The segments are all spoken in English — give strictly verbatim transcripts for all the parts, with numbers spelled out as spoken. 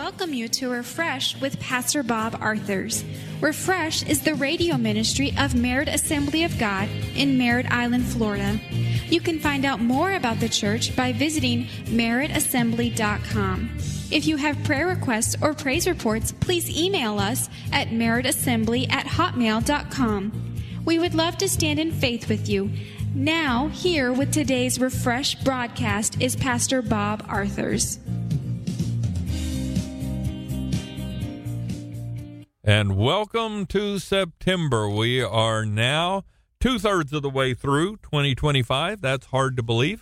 welcome you to Refresh with Pastor Bob Arthurs. Refresh is the radio ministry of Merritt Assembly of God in Merritt Island, Florida. You can find out more about the church by visiting merritt assembly dot com. If you have prayer requests or praise reports, please email us at merritt assembly at hotmail dot com. We would love to stand in faith with you. Now, here with today's Refresh broadcast is Pastor Bob Arthurs. And welcome to September. We are now two-thirds of the way through twenty twenty-five. That's hard to believe.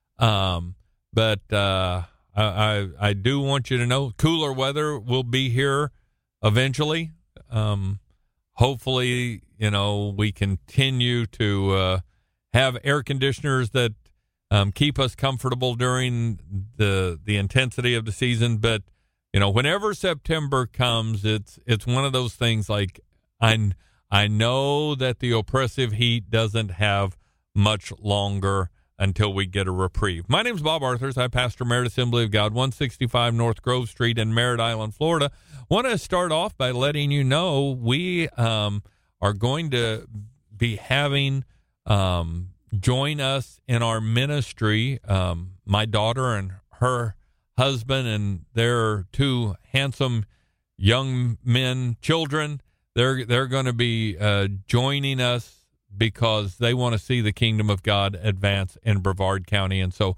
Um, but uh, I, I, I do want you to know cooler weather will be here eventually. Um, hopefully, you know, we continue to uh, have air conditioners that um, keep us comfortable during the the intensity of the season. But you know, whenever September comes, it's it's one of those things like I, I know that the oppressive heat doesn't have much longer until we get a reprieve. My name's Bob Arthurs. I pastor Merritt Assembly of God, one sixty-five North Grove Street in Merritt Island, Florida. Want to start off by letting you know we um, are going to be having um, join us in our ministry, um, my daughter and her husband and their two handsome young men, children. They're they're going to be uh, joining us because they want to see the kingdom of God advance in Brevard County, and so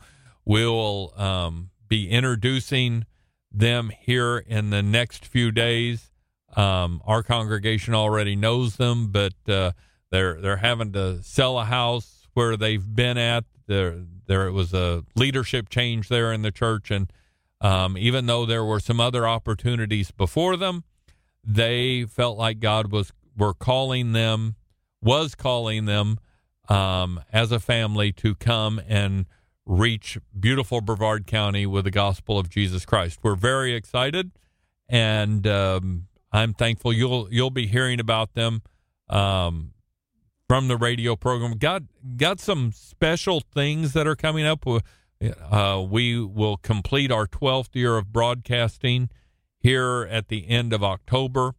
we'll um, be introducing them here in the next few days. Um, our congregation already knows them, but uh, they're they're having to sell a house where they've been at. There there was a leadership change there in the church, and Um, even though there were some other opportunities before them, they felt like God was were calling them, was calling them um, as a family to come and reach beautiful Brevard County with the gospel of Jesus Christ. We're very excited, and um, I'm thankful you'll you'll be hearing about them um, from the radio program. Got got some special things that are coming up. Uh, we will complete our twelfth year of broadcasting here at the end of October.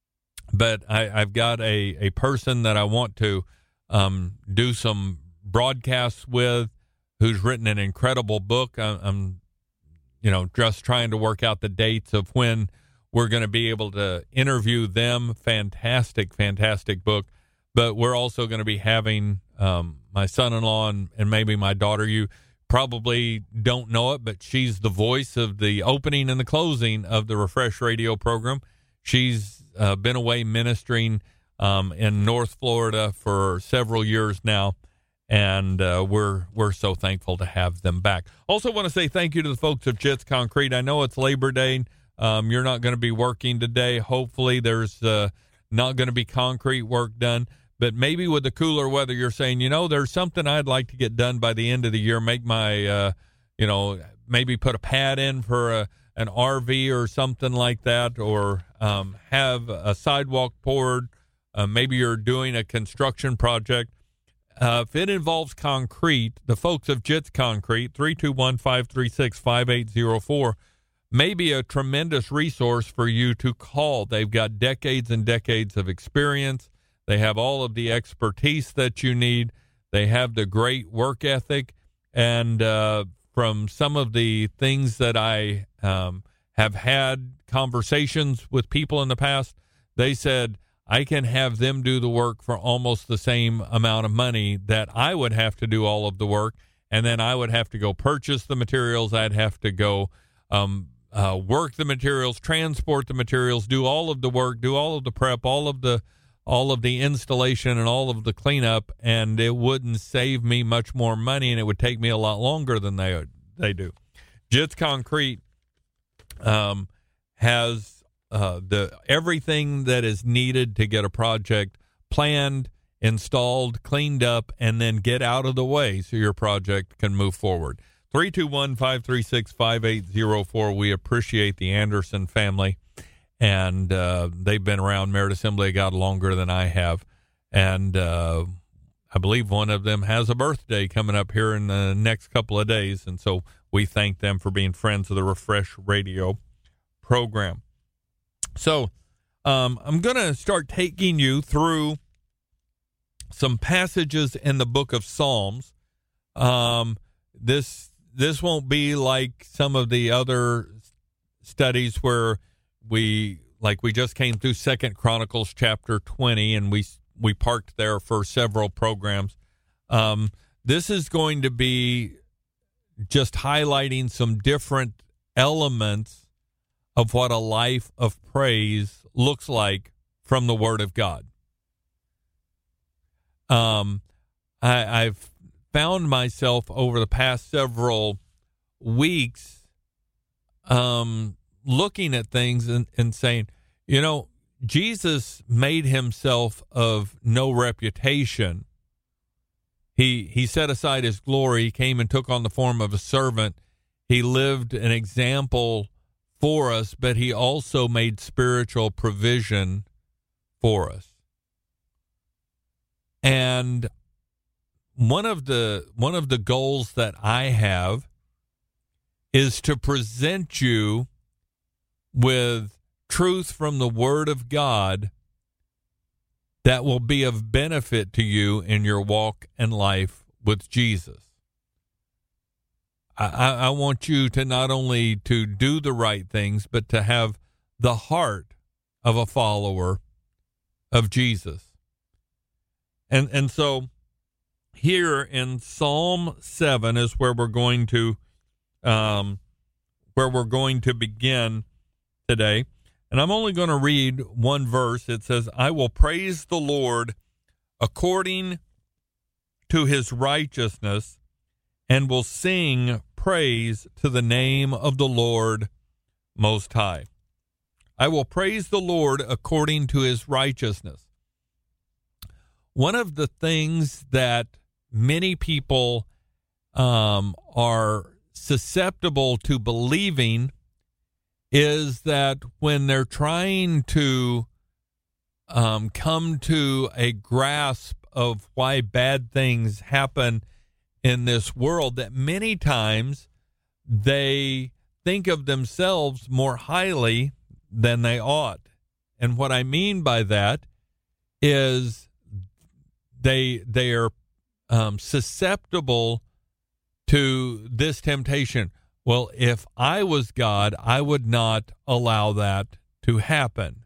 But I, I've got a, a person that I want to um, do some broadcasts with who's written an incredible book. I, I'm, you know, just trying to work out the dates of when we're going to be able to interview them. Fantastic, fantastic book. But we're also going to be having um, my son-in-law and, and maybe my daughter. You probably don't know it, but she's the voice of the opening and the closing of the Refresh radio program. She's uh, been away ministering um, in North Florida for several years now, and uh, we're we're so thankful to have them back. Also want to say thank you to the folks of Jits Concrete. I know it's Labor Day. Um, you're not going to be working today. Hopefully there's uh, not going to be concrete work done. But maybe with the cooler weather, you're saying, you know, there's something I'd like to get done by the end of the year, make my, uh, you know, maybe put a pad in for a, an R V or something like that, or um, have a sidewalk poured. Uh, maybe you're doing a construction project. Uh, if it involves concrete, the folks of Jits Concrete, three two one, five three six, five eight zero four, may be a tremendous resource for you to call. They've got decades and decades of experience. They have all of the expertise that you need. They have the great work ethic. And uh, from some of the things that I um, have had conversations with people in the past, they said, I can have them do the work for almost the same amount of money that I would have to do all of the work. And then I would have to go purchase the materials. I'd have to go um, uh, work the materials, transport the materials, do all of the work, do all of the prep, all of the all of the installation and all of the cleanup, and it wouldn't save me much more money, and it would take me a lot longer than they they do. Jits Concrete um, has uh, the everything that is needed to get a project planned, installed, cleaned up, and then get out of the way so your project can move forward. three two one, five three six, five eight zero four. We appreciate the Anderson family. And uh, they've been around Merritt Assembly of God longer than I have. And uh, I believe one of them has a birthday coming up here in the next couple of days. And so we thank them for being friends of the Refresh Radio program. So um, I'm going to start taking you through some passages in the book of Psalms. Um, this this won't be like some of the other studies where we like we just came through Second Chronicles chapter twenty, and we we parked there for several programs. Um, this is going to be just highlighting some different elements of what a life of praise looks like from the Word of God. Um, I, I've found myself over the past several weeks um, looking at things and, and saying, you know, Jesus made himself of no reputation. He he set aside his glory, he came and took on the form of a servant. He lived an example for us, but he also made spiritual provision for us. And one of the one of the goals that I have is to present you with truth from the Word of God that will be of benefit to you in your walk and life with Jesus. I, I want you to not only to do the right things, but to have the heart of a follower of Jesus. And and so here in Psalm seven is where we're going to um, where we're going to begin today. And I'm only going to read one verse. It says, I will praise the Lord according to his righteousness, and will sing praise to the name of the Lord Most High. I will praise the Lord according to his righteousness. One of the things that many people um, are susceptible to believing is that when they're trying to um, come to a grasp of why bad things happen in this world, that many times they think of themselves more highly than they ought. And what I mean by that is they they are um, susceptible to this temptation. Well, if I was God, I would not allow that to happen.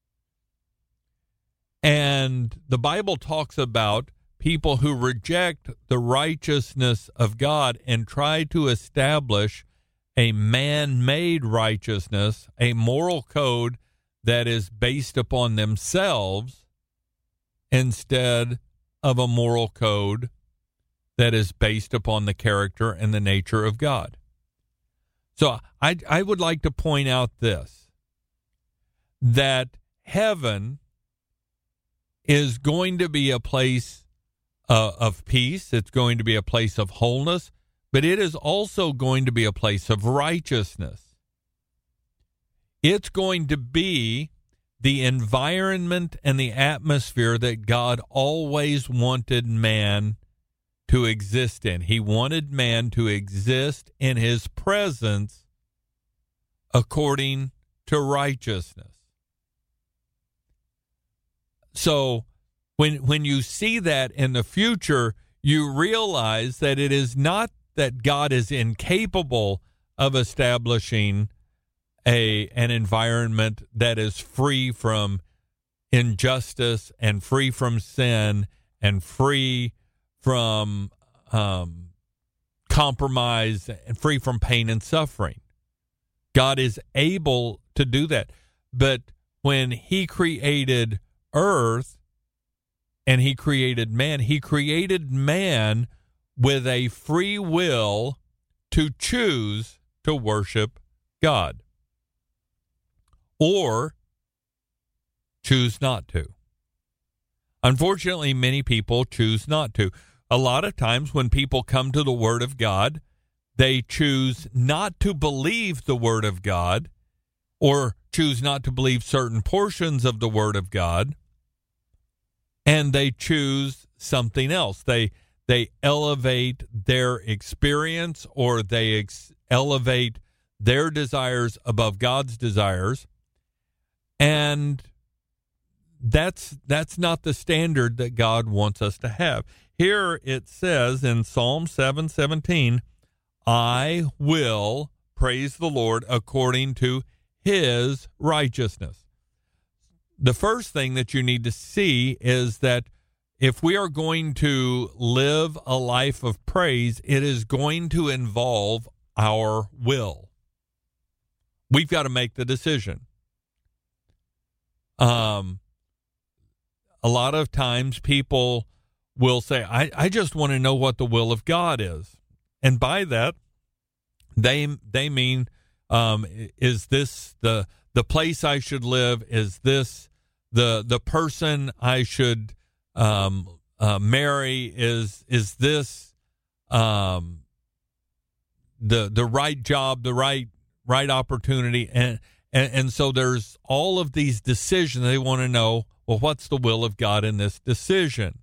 And the Bible talks about people who reject the righteousness of God and try to establish a man-made righteousness, a moral code that is based upon themselves instead of a moral code that is based upon the character and the nature of God. So I, I would like to point out this, that heaven is going to be a place uh, of peace. It's going to be a place of wholeness, but it is also going to be a place of righteousness. It's going to be the environment and the atmosphere that God always wanted man to exist in. He wanted man to exist in his presence according to righteousness. So when when you see that in the future, you realize that it is not that God is incapable of establishing a an environment that is free from injustice and free from sin and free from um, compromise and free from pain and suffering. God is able to do that. But when he created earth and he created man, he created man with a free will to choose to worship God or choose not to. Unfortunately, many people choose not to. A lot of times when people come to the Word of God, they choose not to believe the Word of God or choose not to believe certain portions of the Word of God, and they choose something else. They they elevate their experience or they ex- elevate their desires above God's desires. And that's that's not the standard that God wants us to have. Here it says in Psalm seven seventeen, I will praise the Lord according to his righteousness. The first thing that you need to see is that if we are going to live a life of praise, it is going to involve our will. We've got to make the decision. Um, a lot of times people will say, I, I just want to know what the will of God is. And by that, they they mean, um, is this the the place I should live? Is this the the person I should um, uh, marry? Is is this um, the the right job, the right right opportunity? And, and and so there's all of these decisions. They want to know, well, what's the will of God in this decision?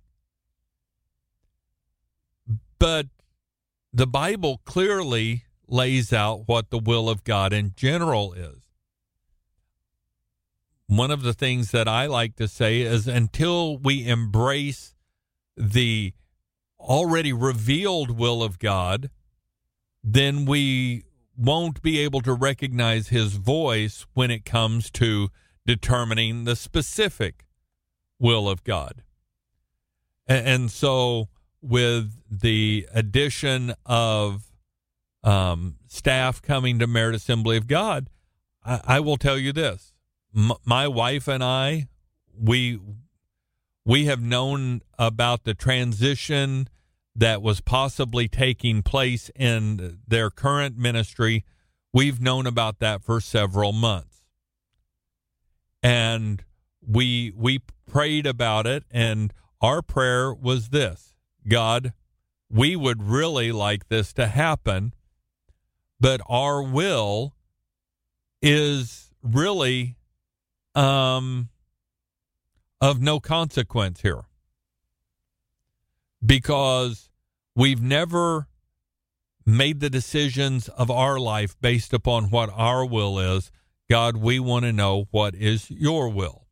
But the Bible clearly lays out what the will of God in general is. One of the things that I like to say is until we embrace the already revealed will of God, then we won't be able to recognize his voice when it comes to determining the specific will of God. And, and so with the addition of um, staff coming to Merit Assembly of God, I, I will tell you this. M- my wife and I, we we have known about the transition that was possibly taking place in their current ministry. We've known about that for several months. And we we prayed about it, and our prayer was this: God, we would really like this to happen, but our will is really um, of no consequence here, because we've never made the decisions of our life based upon what our will is. God, we want to know what is your will.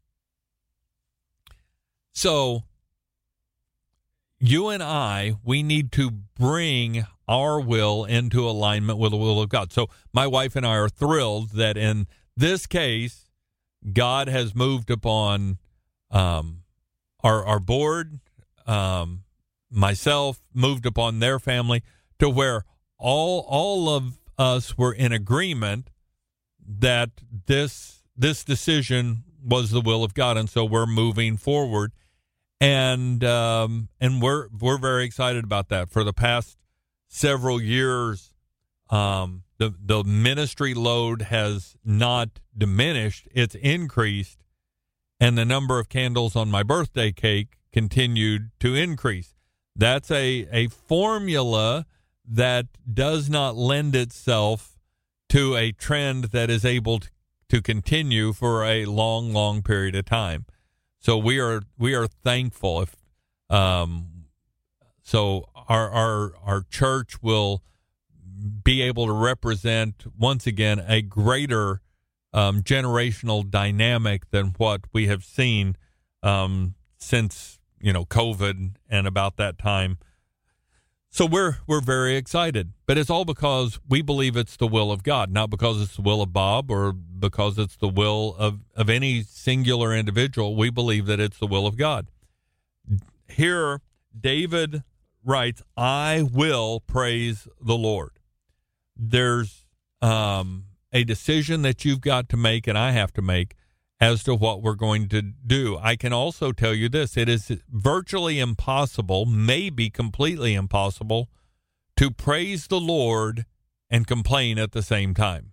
So you and I, we need to bring our will into alignment with the will of God. So my wife and I are thrilled that in this case, God has moved upon um, our, our board, um, myself, moved upon their family, to where all all of us were in agreement that this this decision was the will of God, and so we're moving forward. And um, and we're we're very excited about that. For the past several years, um, the the ministry load has not diminished; it's increased, and the number of candles on my birthday cake continued to increase. That's a a formula that does not lend itself to a trend that is able to, to continue for a long, long period of time. So we are we are thankful. If um, so, our our our church will be able to represent once again a greater um, generational dynamic than what we have seen um, since you know COVID and about that time. So we're we're very excited, but it's all because we believe it's the will of God, not because it's the will of Bob or because it's the will of, of any singular individual. We believe that it's the will of God. Here, David writes, I will praise the Lord. There's um, a decision that you've got to make and I have to make as to what we're going to do. I can also tell you this: it is virtually impossible, maybe completely impossible, to praise the Lord and complain at the same time.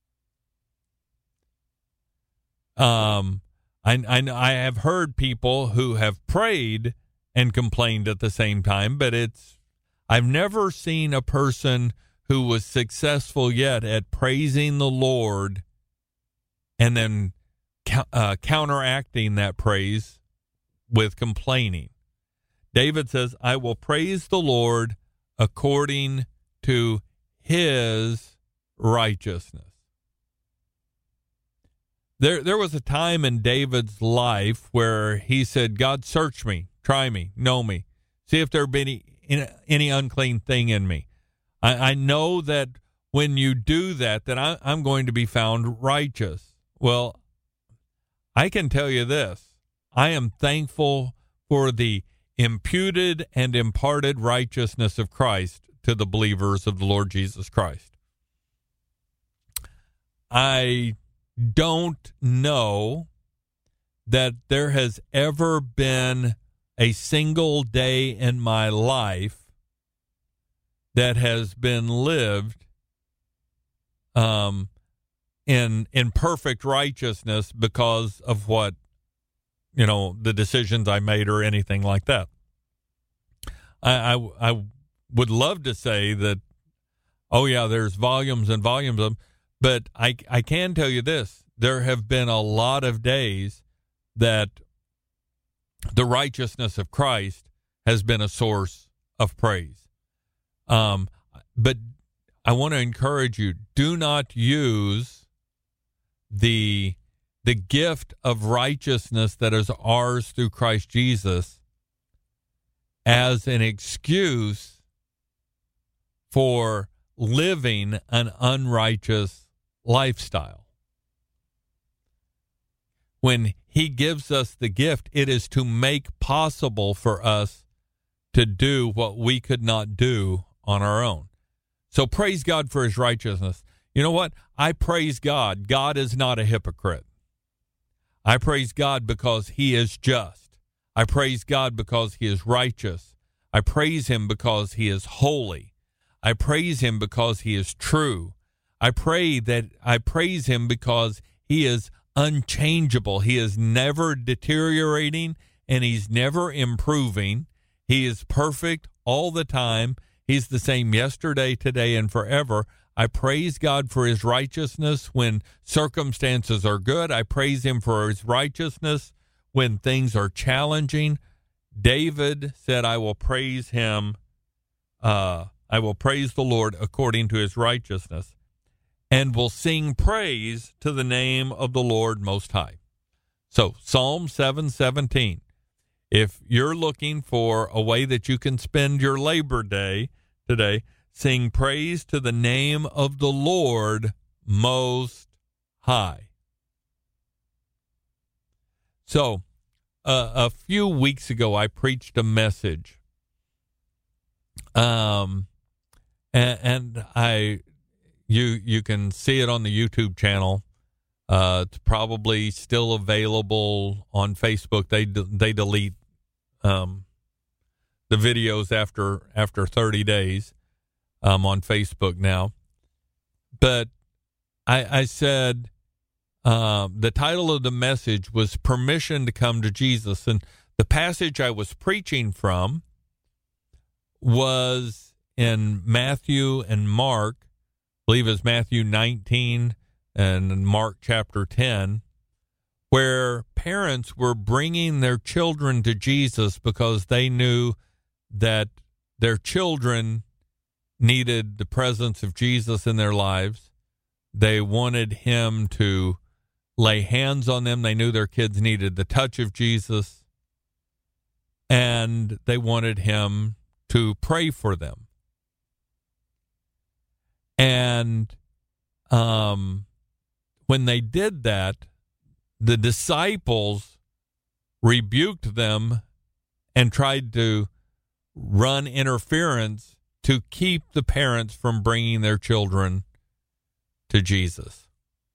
Um, I, I, I have heard people who have prayed and complained at the same time, but it's I've never seen a person who was successful yet at praising the Lord and then Uh, counteracting that praise with complaining. David says, I will praise the Lord according to his righteousness. There, there was a time in David's life where he said, God, search me, try me, know me, see if there be any, any unclean thing in me. I, I know that when you do that, that I, I'm going to be found righteous. Well, I can tell you this. I am thankful for the imputed and imparted righteousness of Christ to the believers of the Lord Jesus Christ. I don't know that there has ever been a single day in my life that has been lived um, in in perfect righteousness because of what, you know, the decisions I made or anything like that. I, I, I would love to say that, oh, yeah, there's volumes and volumes of them, but I, I can tell you this. There have been a lot of days that the righteousness of Christ has been a source of praise. Um, but I want to encourage you, do not use the the gift of righteousness that is ours through Christ Jesus as an excuse for living an unrighteous lifestyle. When he gives us the gift, it is to make possible for us to do what we could not do on our own. So praise God for his righteousness. You know what? I praise God. God is not a hypocrite. I praise God because he is just. I praise God because he is righteous. I praise him because he is holy. I praise him because he is true. I pray that I praise him because he is unchangeable. He is never deteriorating and he's never improving. He is perfect all the time. He's the same yesterday, today, and forever. I praise God for his righteousness when circumstances are good. I praise him for his righteousness when things are challenging. David said, I will praise him. Uh, I will praise the Lord according to his righteousness, and will sing praise to the name of the Lord Most High. So Psalm seven seventeen. If you're looking for a way that you can spend your Labor Day today, sing praise to the name of the Lord Most High. So, uh, a few weeks ago, I preached a message, um, and, and I, you you can see it on the YouTube channel. Uh, it's probably still available on Facebook. They they delete um, the videos after after thirty days. Um, on Facebook now. But I, I said uh, the title of the message was Permission to Come to Jesus. And the passage I was preaching from was in Matthew and Mark, I believe it's Matthew nineteen and Mark chapter ten, where parents were bringing their children to Jesus because they knew that their children needed the presence of Jesus in their lives. They wanted him to lay hands on them. They knew their kids needed the touch of Jesus, and they wanted him to pray for them. And um, when they did that, the disciples rebuked them and tried to run interference to keep the parents from bringing their children to Jesus.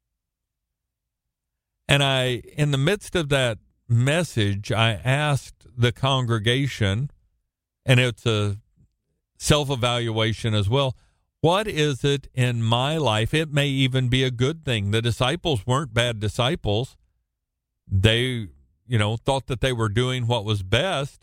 And I, in the midst of that message, I asked the congregation, and it's a self-evaluation as well, what is it in my life? It may even be a good thing. The disciples weren't bad disciples. They, you know, thought that they were doing what was best,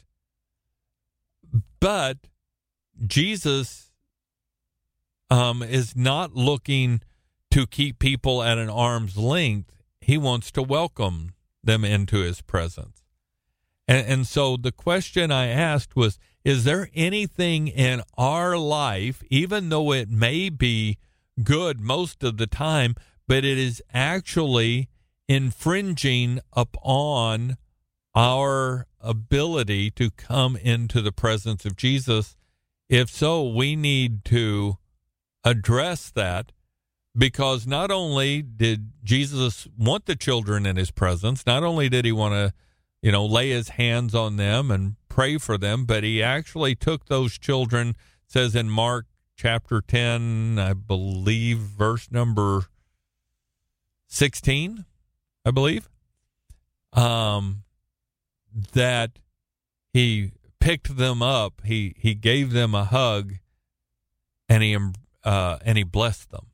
but Jesus um, is not looking to keep people at an arm's length. He wants to welcome them into his presence. And, and so the question I asked was, is there anything in our life, even though it may be good most of the time, but it is actually infringing upon our ability to come into the presence of Jesus. If so, we need to address that, because not only did Jesus want the children in his presence, not only did he want to, you know, lay his hands on them and pray for them, but he actually took those children, says in Mark chapter ten, I believe, verse number sixteen, I believe, um, that he picked them up, he he gave them a hug, and he uh, and he blessed them.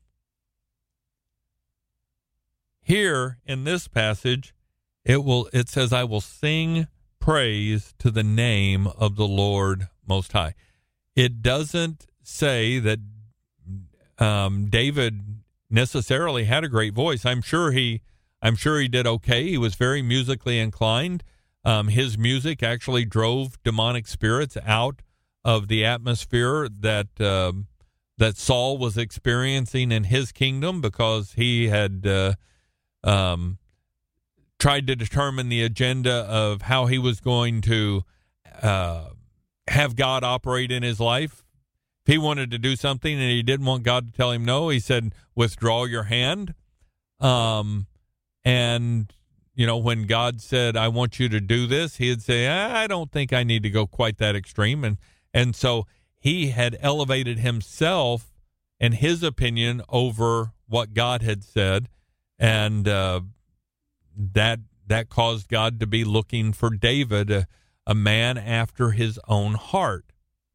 Here in this passage, it will it says, "I will sing praise to the name of the Lord Most High." It doesn't say that um, David necessarily had a great voice. I'm sure he, I'm sure he did okay. He was very musically inclined. Um, his music actually drove demonic spirits out of the atmosphere that uh, that Saul was experiencing in his kingdom, because he had uh, um, tried to determine the agenda of how he was going to uh, have God operate in his life. If he wanted to do something and he didn't want God to tell him no, he said, "Withdraw your hand." Um, and, you know, when God said, "I want you to do this," he'd say, "I don't think I need to go quite that extreme." And, and so he had elevated himself and his opinion over what God had said. And uh, that that caused God to be looking for David, a, a man after his own heart.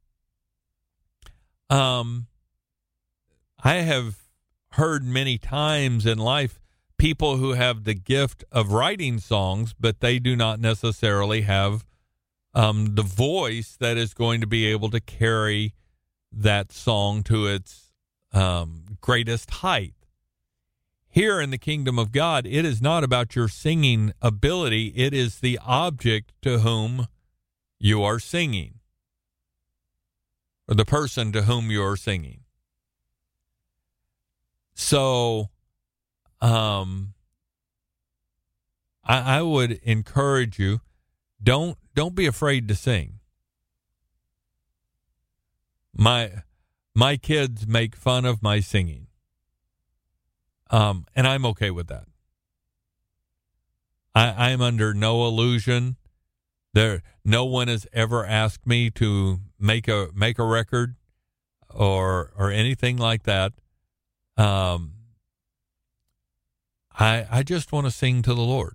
Um, I have heard many times in life people who have the gift of writing songs, but they do not necessarily have um, the voice that is going to be able to carry that song to its um, greatest height. Here in the kingdom of God, it is not about your singing ability. It is the object to whom you are singing, or the person to whom you are singing. So um, I, I would encourage you, don't don't be afraid to sing. My my kids make fun of my singing. Um, and I'm okay with that. I, I'm under no illusion. There, no one has ever asked me to make a make a record or or anything like that. Um, I I just want to sing to the Lord,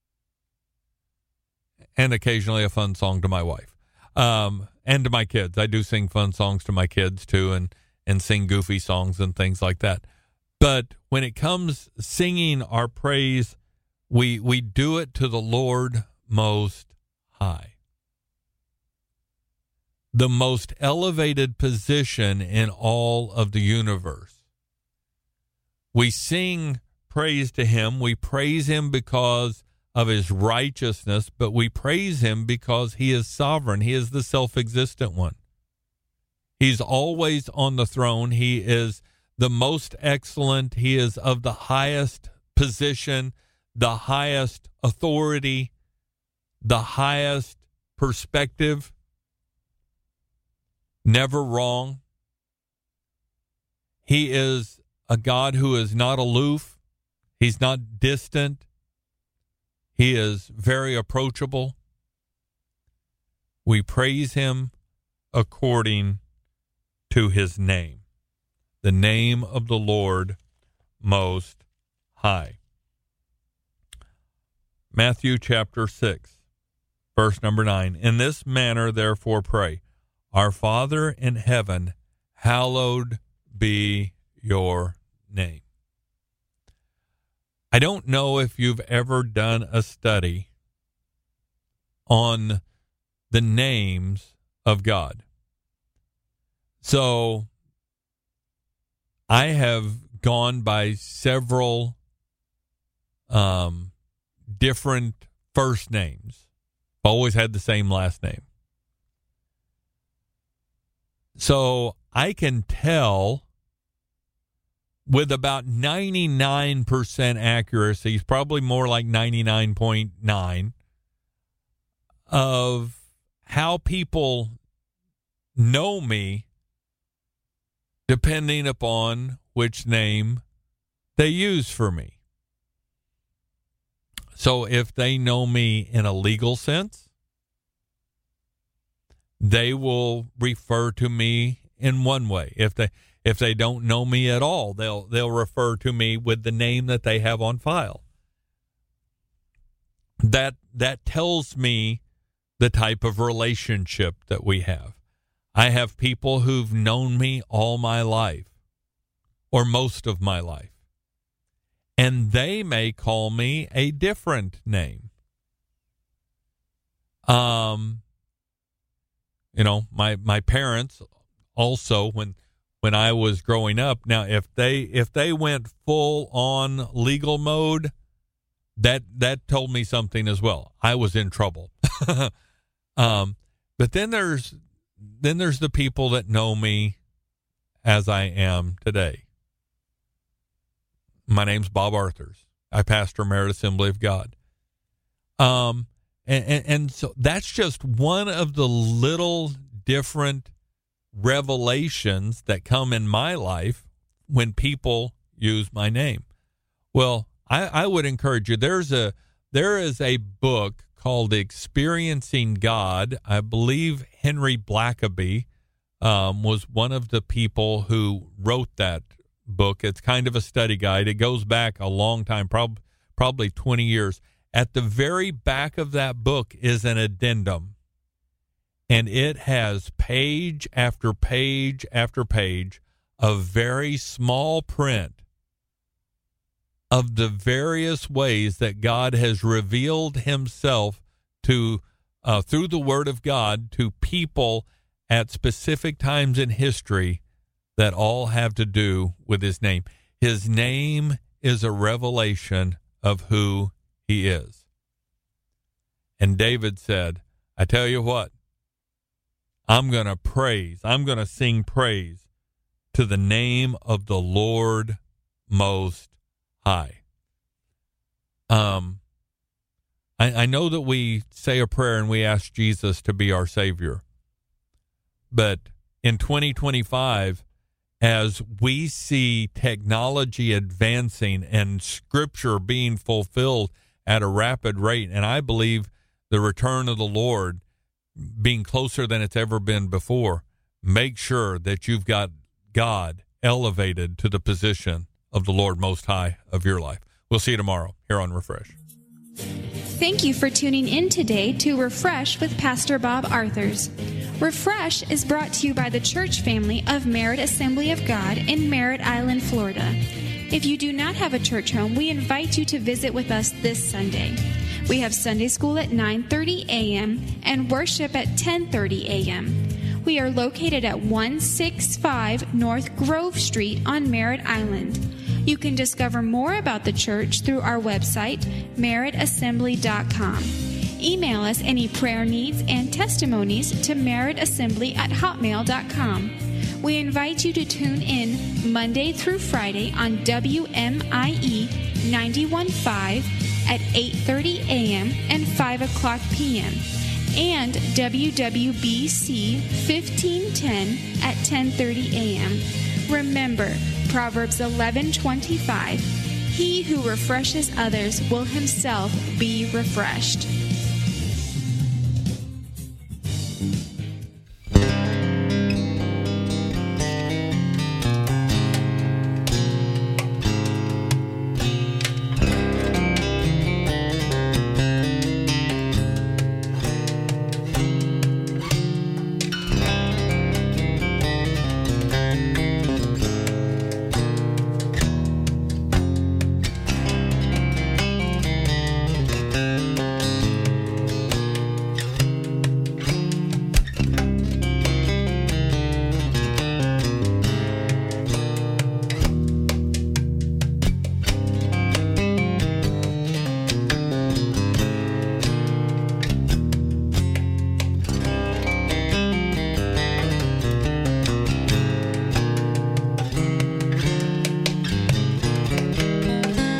and occasionally a fun song to my wife, um, and to my kids. I do sing fun songs to my kids too, and and sing goofy songs and things like that. But when it comes singing our praise, we we do it to the Lord Most High, the most elevated position in all of the universe. We sing praise to him. We praise him because of his righteousness, but we praise him because he is sovereign. He is the self-existent one. He's always on the throne. He is the most excellent. He is of the highest position, the highest authority, the highest perspective, never wrong. He is a God who is not aloof. He's not distant. He is very approachable. We praise him according to his name, the name of the Lord Most High. Matthew chapter six, verse number nine. In this manner, therefore, pray, Our Father in heaven, hallowed be your name. I don't know if you've ever done a study on the names of God. So I have gone by several um, different first names. I've always had the same last name. So I can tell with about ninety-nine percent accuracy, probably more like ninety-nine point nine, of how people know me depending upon which name they use for me. So if they know me in a legal sense, they will refer to me in one way. If they if they don't know me at all, they'll they'll refer to me with the name that they have on file. That that tells me the type of relationship that we have. I have people who've known me all my life, or most of my life, and they may call me a different name. Um, you know, my my parents also, when when I was growing up. Now, if they if they went full on legal mode, that that told me something as well. I was in trouble. um, but then there's then there's the people that know me as I am today. My name's Bob Arthurs. I pastor Merit Assembly of God. Um, and, and, and so that's just one of the little different revelations that come in my life when people use my name. Well, I, I would encourage you. There's a there is a book called Experiencing God. I believe Henry Blackaby um, was one of the people who wrote that book. It's kind of a study guide. It goes back a long time, prob- probably twenty years. At the very back of that book is an addendum, and it has page after page after page of very small print of the various ways that God has revealed himself to uh, through the Word of God to people at specific times in history that all have to do with his name. His name is a revelation of who he is. And David said, I tell you what, I'm going to praise, I'm going to sing praise to the name of the Lord Most High. Um, I, I know that we say a prayer and we ask Jesus to be our Savior. But in twenty twenty-five, as we see technology advancing and Scripture being fulfilled at a rapid rate, and I believe the return of the Lord being closer than it's ever been before, make sure that you've got God elevated to the position of the Lord Most High of your life. We'll see you tomorrow here on Refresh. Thank you for tuning in today to Refresh with Pastor Bob Arthurs. Refresh is brought to you by the church family of Merit Assembly of God in Merritt Island, Florida. If you do not have a church home, we invite you to visit with us this Sunday. We have Sunday school at nine thirty a.m. and worship at ten thirty a.m. We are located at one sixty-five North Grove Street on Merritt Island. You can discover more about the church through our website, merit assembly dot com. Email us any prayer needs and testimonies to meritassembly at hotmail dot com. We invite you to tune in Monday through Friday on W M I E ninety-one point five at eight thirty a.m. and five o'clock p.m. and W W B C fifteen ten at ten thirty a.m. Remember, Proverbs eleven twenty-five, he who refreshes others will himself be refreshed.